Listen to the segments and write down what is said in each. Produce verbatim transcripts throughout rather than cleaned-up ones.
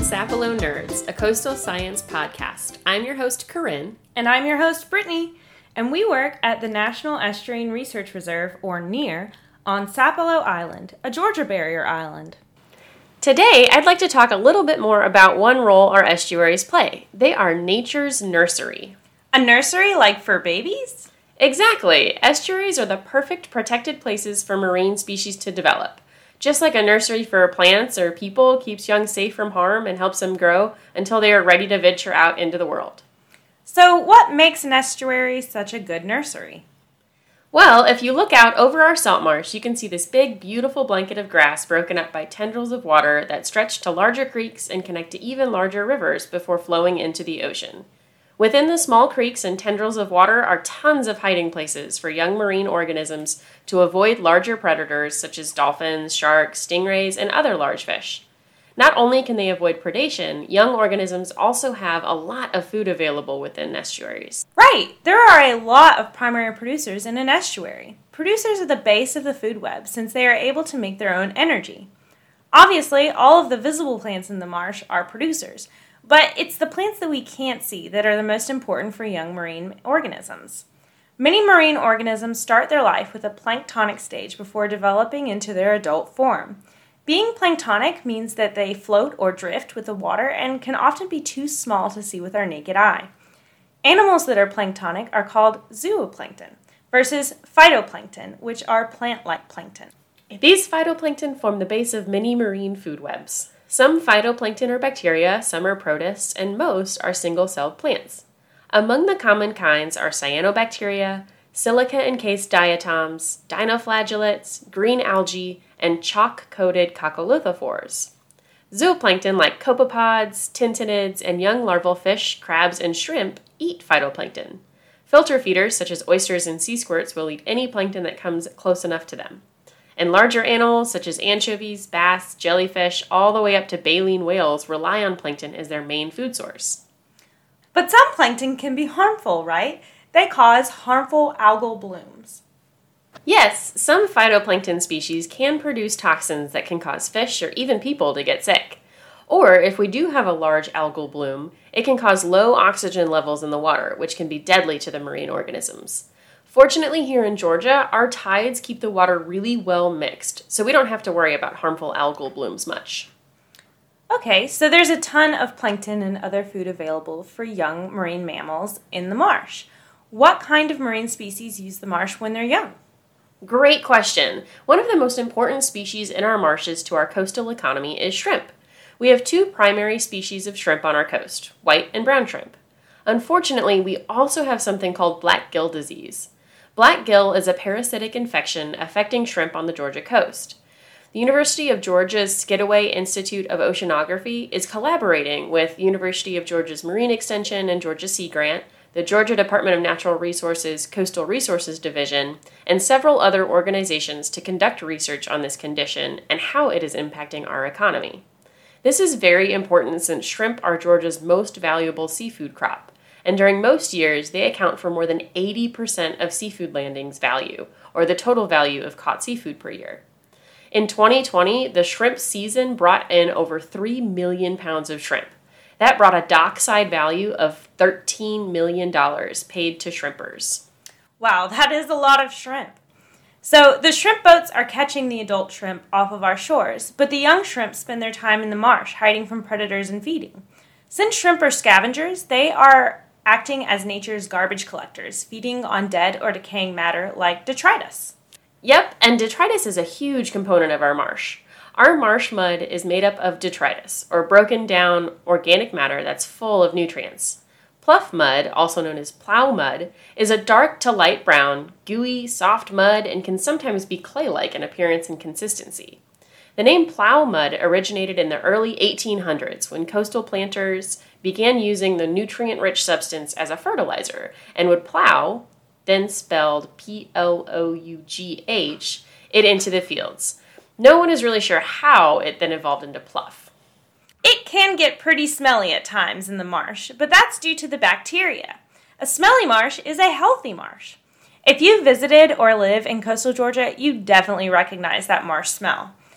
Sapelo Nerds, a coastal science podcast. I'm your host, Corinne. And I'm your host, Brittany. And we work at the National Estuarine Research Reserve, or NERR, on Sapelo Island, a Georgia barrier island. Today, I'd like to talk a little bit more about one role our estuaries play. They are nature's nursery. A nursery like for babies? Exactly. Estuaries are the perfect protected places for marine species to develop. Just like a nursery for plants or people keeps young safe from harm and helps them grow until they are ready to venture out into the world. So what makes an estuary such a good nursery? Well, if you look out over our salt marsh, you can see this big, beautiful blanket of grass broken up by tendrils of water that stretch to larger creeks and connect to even larger rivers before flowing into the ocean. Within the small creeks and tendrils of water are tons of hiding places for young marine organisms to avoid larger predators such as dolphins, sharks, stingrays, and other large fish. Not only can they avoid predation, young organisms also have a lot of food available within estuaries. Right! There are a lot of primary producers in an estuary. Producers are the base of the food web since they are able to make their own energy. Obviously, all of the visible plants in the marsh are producers, but it's the plants that we can't see that are the most important for young marine organisms. Many marine organisms start their life with a planktonic stage before developing into their adult form. Being planktonic means that they float or drift with the water and can often be too small to see with our naked eye. Animals that are planktonic are called zooplankton versus phytoplankton, which are plant-like plankton. These phytoplankton form the base of many marine food webs. Some phytoplankton are bacteria, some are protists, and most are single-celled plants. Among the common kinds are cyanobacteria, silica-encased diatoms, dinoflagellates, green algae, and chalk-coated coccolithophores. Zooplankton like copepods, tintinids, and young larval fish, crabs, and shrimp eat phytoplankton. Filter feeders such as oysters and sea squirts will eat any plankton that comes close enough to them. And larger animals such as anchovies, bass, jellyfish, all the way up to baleen whales rely on plankton as their main food source. But some plankton can be harmful, right? They cause harmful algal blooms. Yes, some phytoplankton species can produce toxins that can cause fish or even people to get sick. Or if we do have a large algal bloom, it can cause low oxygen levels in the water, which can be deadly to the marine organisms. Fortunately, here in Georgia, our tides keep the water really well mixed, so we don't have to worry about harmful algal blooms much. Okay, so there's a ton of plankton and other food available for young marine mammals in the marsh. What kind of marine species use the marsh when they're young? Great question. One of the most important species in our marshes to our coastal economy is shrimp. We have two primary species of shrimp on our coast, white and brown shrimp. Unfortunately, we also have something called black gill disease. Black gill is a parasitic infection affecting shrimp on the Georgia coast. The University of Georgia's Skidaway Institute of Oceanography is collaborating with University of Georgia's Marine Extension and Georgia Sea Grant, the Georgia Department of Natural Resources Coastal Resources Division, and several other organizations to conduct research on this condition and how it is impacting our economy. This is very important since shrimp are Georgia's most valuable seafood crop. And during most years, they account for more than eighty percent of seafood landings value, or the total value of caught seafood per year. In twenty twenty, the shrimp season brought in over three million pounds of shrimp. That brought a dockside value of thirteen million dollars paid to shrimpers. Wow, that is a lot of shrimp. So the shrimp boats are catching the adult shrimp off of our shores, but the young shrimp spend their time in the marsh, hiding from predators and feeding. Since shrimp are scavengers, they are acting as nature's garbage collectors, feeding on dead or decaying matter like detritus. Yep, and detritus is a huge component of our marsh. Our marsh mud is made up of detritus, or broken down organic matter that's full of nutrients. Pluff mud, also known as plow mud, is a dark to light brown, gooey, soft mud and can sometimes be clay-like in appearance and consistency. The name plow mud originated in the early eighteen hundreds when coastal planters began using the nutrient-rich substance as a fertilizer and would plow, then spelled P L O U G H, it into the fields. No one is really sure how it then evolved into pluff. It can get pretty smelly at times in the marsh, but that's due to the bacteria. A smelly marsh is a healthy marsh. If you've visited or live in coastal Georgia, you definitely recognize that marsh smell.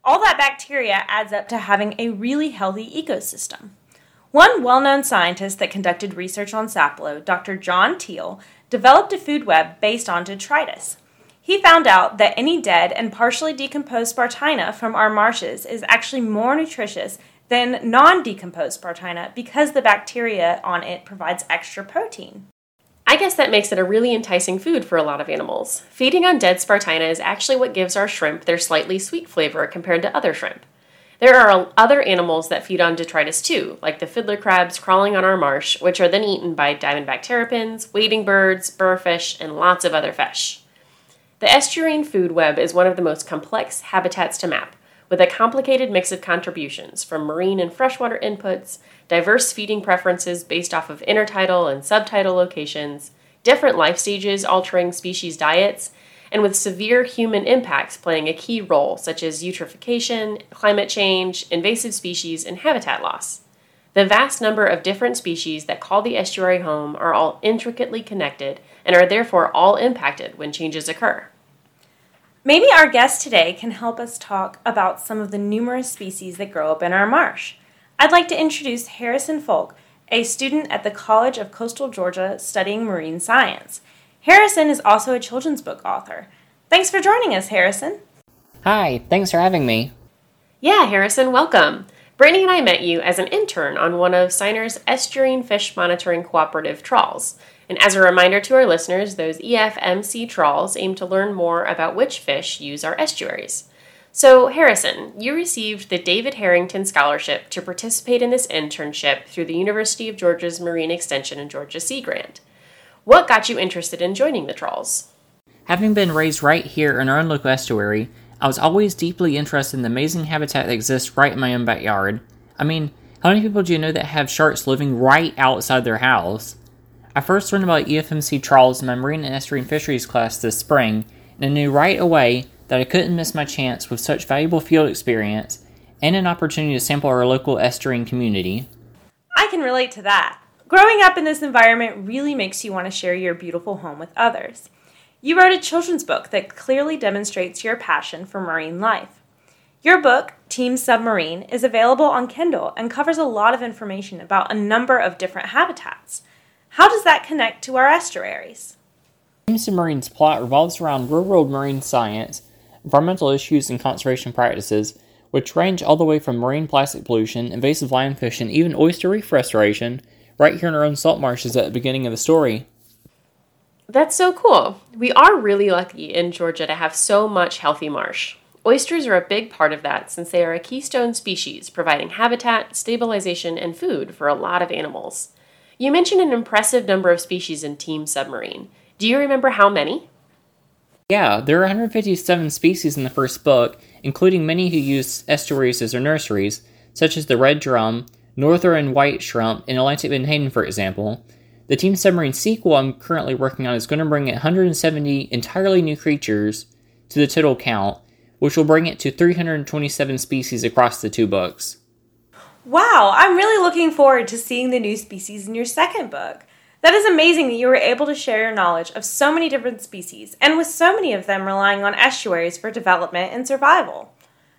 All that bacteria adds up to having a really healthy ecosystem. One well-known scientist that conducted research on sapelo, Doctor John Teal, developed a food web based on detritus. He found out that any dead and partially decomposed Spartina from our marshes is actually more nutritious than non-decomposed Spartina because the bacteria on it provides extra protein. I guess that makes it a really enticing food for a lot of animals. Feeding on dead Spartina is actually what gives our shrimp their slightly sweet flavor compared to other shrimp. There are other animals that feed on detritus too, like the fiddler crabs crawling on our marsh, which are then eaten by diamondback terrapins, wading birds, burrfish, and lots of other fish. The estuarine food web is one of the most complex habitats to map, with a complicated mix of contributions from marine and freshwater inputs, diverse feeding preferences based off of intertidal and subtidal locations, different life stages altering species diets, and with severe human impacts playing a key role, such as eutrophication, climate change, invasive species, and habitat loss. The vast number of different species that call the estuary home are all intricately connected and are therefore all impacted when changes occur. Maybe our guest today can help us talk about some of the numerous species that grow up in our marsh. I'd like to introduce Harrison Folk, a student at the College of Coastal Georgia studying marine science. Harrison is also a children's book author. Thanks for joining us, Harrison. Hi, thanks for having me. Yeah, Harrison, welcome. Brittany and I met you as an intern on one of Siner's Estuarine Fish Monitoring Cooperative trawls. And as a reminder to our listeners, those E F M C trawls aim to learn more about which fish use our estuaries. So, Harrison, you received the David Harrington Scholarship to participate in this internship through the University of Georgia's Marine Extension and Georgia Sea Grant. What got you interested in joining the trawls? Having been raised right here in our own local estuary, I was always deeply interested in the amazing habitat that exists right in my own backyard. I mean, how many people do you know that have sharks living right outside their house? I first learned about E F M C trawls in my marine and estuarine fisheries class this spring, and I knew right away that I couldn't miss my chance with such valuable field experience and an opportunity to sample our local estuarine community. I can relate to that. Growing up in this environment really makes you want to share your beautiful home with others. You wrote a children's book that clearly demonstrates your passion for marine life. Your book, Team Submarine, is available on Kindle and covers a lot of information about a number of different habitats. How does that connect to our estuaries? Team Submarine's plot revolves around real-world marine science, environmental issues, and conservation practices, which range all the way from marine plastic pollution, invasive lionfish, and even oyster reef restoration, right here in our own salt marshes at the beginning of the story. That's so cool. We are really lucky in Georgia to have so much healthy marsh. Oysters are a big part of that since they are a keystone species, providing habitat, stabilization, and food for a lot of animals. You mentioned an impressive number of species in Team Submarine. Do you remember how many? Yeah, there are one hundred fifty-seven species in the first book, including many who use estuaries as their nurseries, such as the red drum, northern white shrimp, and Atlantic menhaden, for example. The Team Submarine sequel I'm currently working on is going to bring one hundred seventy entirely new creatures to the total count, which will bring it to three hundred twenty-seven species across the two books. Wow, I'm really looking forward to seeing the new species in your second book. That is amazing that you were able to share your knowledge of so many different species, and with so many of them relying on estuaries for development and survival.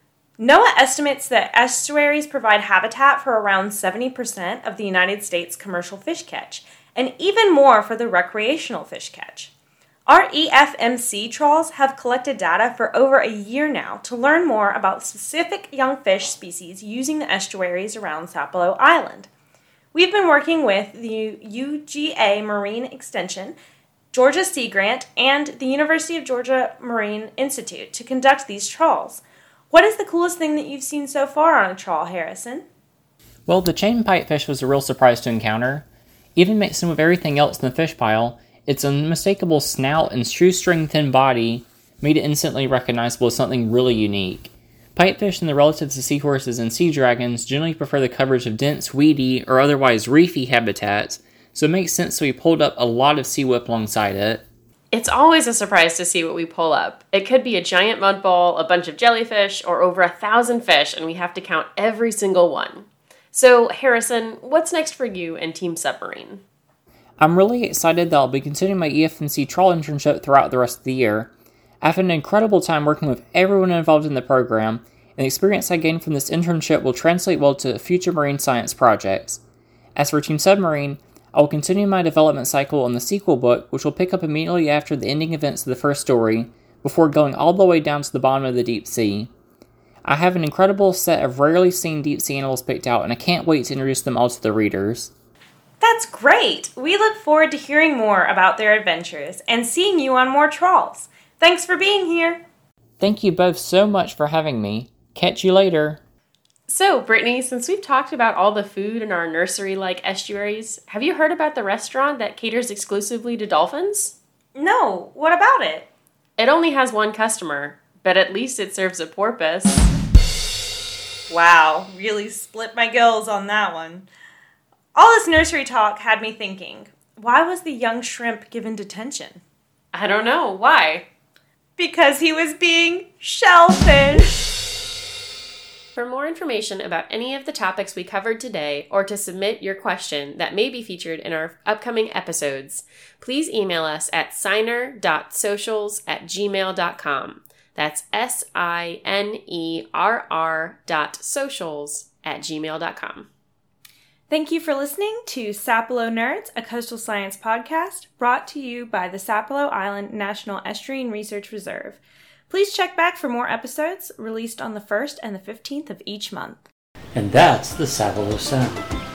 NOAA estimates that estuaries provide habitat for around seventy percent of the United States commercial fish catch, and even more for the recreational fish catch. Our E F M C trawls have collected data for over a year now to learn more about specific young fish species using the estuaries around Sapelo Island. We've been working with the U G A Marine Extension, Georgia Sea Grant, and the University of Georgia Marine Institute to conduct these trawls. What is the coolest thing that you've seen so far on a trawl, Harrison? Well, the chain pipefish was a real surprise to encounter. Even mixing with everything else in the fish pile, its unmistakable snout and shoestring-thin body made it instantly recognizable as something really unique. Pipefish and the relatives of seahorses and sea dragons generally prefer the coverage of dense, weedy, or otherwise reefy habitats, so it makes sense that we pulled up a lot of sea whip alongside it. It's always a surprise to see what we pull up. It could be a giant mud ball, a bunch of jellyfish, or over a thousand fish, and we have to count every single one. So, Harrison, what's next for you and Team Submarine? I'm really excited that I'll be continuing my E F M C trawl internship throughout the rest of the year. I've had an incredible time working with everyone involved in the program, and the experience I gained from this internship will translate well to future marine science projects. As for Team Submarine, I will continue my development cycle on the sequel book, which will pick up immediately after the ending events of the first story, before going all the way down to the bottom of the deep sea. I have an incredible set of rarely seen deep sea animals picked out, and I can't wait to introduce them all to the readers. That's great! We look forward to hearing more about their adventures and seeing you on more trawls. Thanks for being here! Thank you both so much for having me. Catch you later. So, Brittany, since we've talked about all the food in our nursery-like estuaries, have you heard about the restaurant that caters exclusively to dolphins? No, what about it? It only has one customer, but at least it serves a porpoise. Wow, really split my gills on that one. All this nursery talk had me thinking, why was the young shrimp given detention? I don't know. Why? Because he was being shellfish. For more information about any of the topics we covered today, or to submit your question that may be featured in our upcoming episodes, please email us at signer dot socials at gmail dot com. That's S I N E R R dot socials at gmail dot com. Thank you for listening to Sapelo Nerds, a coastal science podcast brought to you by the Sapelo Island National Estuarine Research Reserve. Please check back for more episodes released on the first and the fifteenth of each month. And that's the Sapelo Sound.